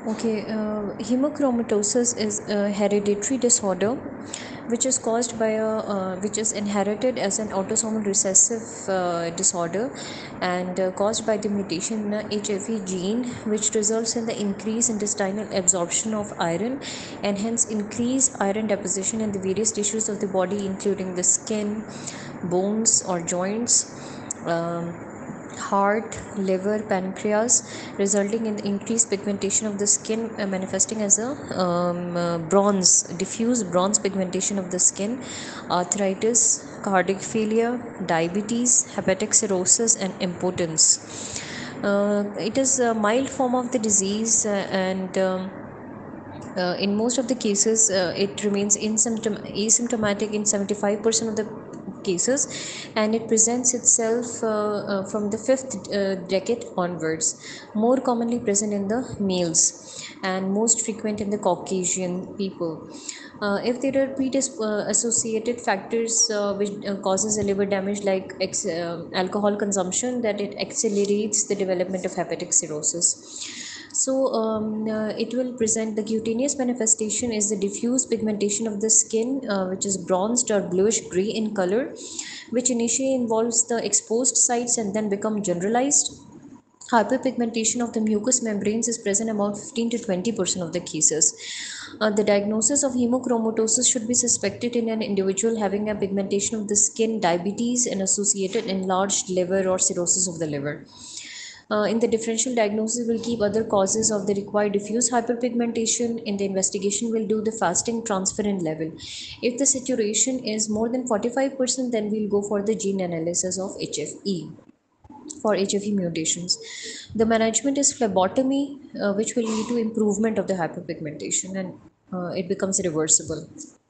Okay, hemochromatosis is a hereditary disorder which is caused by which is inherited as an autosomal recessive disorder, and caused by the mutation in a HFE gene, which results in the increased intestinal absorption of iron and hence increased iron deposition in the various tissues of the body, including the skin, bones or joints. Heart, liver, pancreas, resulting in increased pigmentation of the skin, manifesting as a bronze, diffuse bronze pigmentation of the skin, arthritis, cardiac failure, diabetes, hepatic cirrhosis, and impotence. It is a mild form of the disease, and in most of the cases, it remains asymptomatic in 75% of the cases, and it presents itself from the fifth decade onwards, more commonly present in the males and most frequent in the Caucasian people. If there are associated factors which causes a liver damage, like alcohol consumption, that it accelerates the development of hepatic cirrhosis. So it will present, the cutaneous manifestation is the diffuse pigmentation of the skin, which is bronzed or bluish gray in color, which initially involves the exposed sites and then become generalized. Hyperpigmentation of the mucous membranes is present about 15 to 20% of the cases. The diagnosis of hemochromatosis should be suspected in an individual having a pigmentation of the skin, diabetes, and associated enlarged liver or cirrhosis of the liver. In the differential diagnosis, we'll keep other causes of the required diffuse hyperpigmentation. In the investigation, we'll do the fasting transferrin level. If the saturation is more than 45%, then we'll go for the gene analysis of HFE for HFE mutations. The management is phlebotomy, which will lead to improvement of the hyperpigmentation, and it becomes reversible.